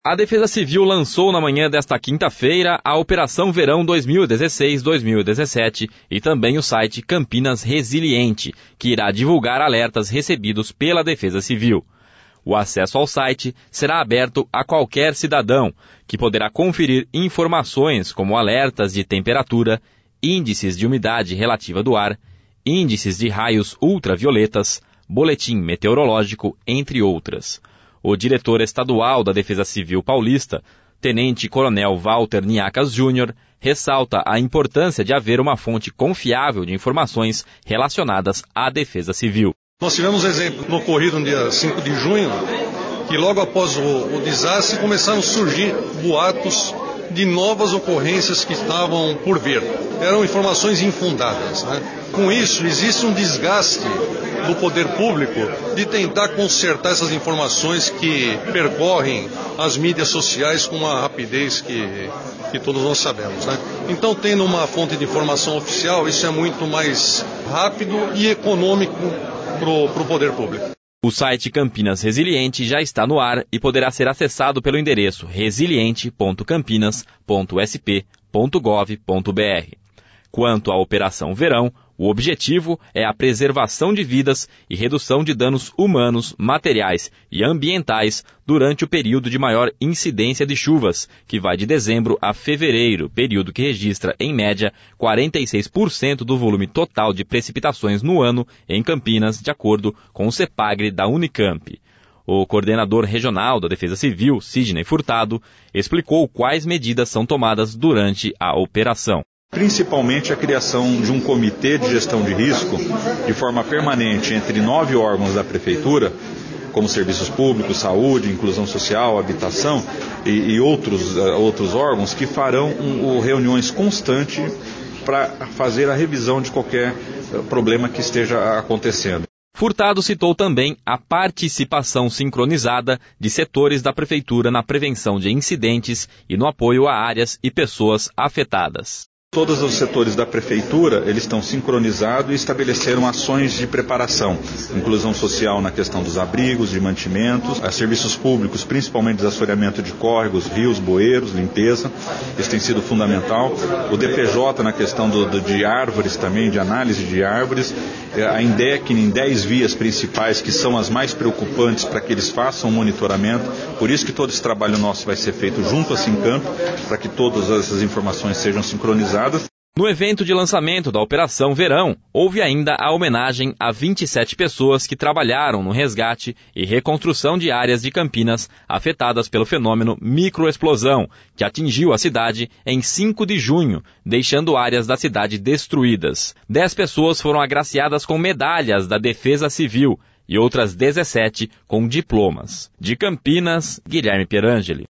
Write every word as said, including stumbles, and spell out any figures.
A Defesa Civil lançou na manhã desta quinta-feira a Operação Verão dois mil e dezesseis dois mil e dezessete e também o site Campinas Resiliente, que irá divulgar alertas recebidos pela Defesa Civil. O acesso ao site será aberto a qualquer cidadão, que poderá conferir informações como alertas de temperatura, índices de umidade relativa do ar, índices de raios ultravioletas, boletim meteorológico, entre outras. O diretor estadual da Defesa Civil Paulista, Tenente Coronel Walter Niacas Júnior, ressalta a importância de haver uma fonte confiável de informações relacionadas à Defesa Civil. Nós tivemos um exemplo no ocorrido no dia cinco de junho, que logo após o, o desastre começaram a surgir boatos de novas ocorrências que estavam por vir. Eram informações infundadas, né? Com isso, existe um desgaste do poder público de tentar consertar essas informações que percorrem as mídias sociais com uma rapidez que, que todos nós sabemos, né? Então, tendo uma fonte de informação oficial, isso é muito mais rápido e econômico para o poder público. O site Campinas Resiliente já está no ar e poderá ser acessado pelo endereço resiliente ponto campinas ponto s p ponto gov ponto b r. Quanto à Operação Verão, o objetivo é a preservação de vidas e redução de danos humanos, materiais e ambientais durante o período de maior incidência de chuvas, que vai de dezembro a fevereiro, período que registra, em média, quarenta e seis por cento do volume total de precipitações no ano em Campinas, de acordo com o CEPAGRE da Unicamp. O coordenador regional da Defesa Civil, Sidney Furtado, explicou quais medidas são tomadas durante a operação. Principalmente a criação de um comitê de gestão de risco de forma permanente entre nove órgãos da Prefeitura, como serviços públicos, saúde, inclusão social, habitação e, e outros, uh, outros órgãos que farão um, um, reuniões constantes para fazer a revisão de qualquer uh, problema que esteja acontecendo. Furtado citou também a participação sincronizada de setores da Prefeitura na prevenção de incidentes e no apoio a áreas e pessoas afetadas. Todos os setores da Prefeitura, eles estão sincronizados e estabeleceram ações de preparação, inclusão social na questão dos abrigos, de mantimentos, a serviços públicos, principalmente desassoreamento de córregos, rios, bueiros, limpeza, isso tem sido fundamental. O D P J na questão do, do, de árvores também, de análise de árvores, a INDEC em dez vias principais, que são as mais preocupantes para que eles façam o monitoramento, por isso que todo esse trabalho nosso vai ser feito junto a Sincamp, para que todas essas informações sejam sincronizadas. No evento de lançamento da Operação Verão, houve ainda a homenagem a vinte e sete pessoas que trabalharam no resgate e reconstrução de áreas de Campinas afetadas pelo fenômeno microexplosão, que atingiu a cidade em cinco de junho, deixando áreas da cidade destruídas. Dez pessoas foram agraciadas com medalhas da Defesa Civil e outras dezessete com diplomas. De Campinas, Guilherme Pierangeli.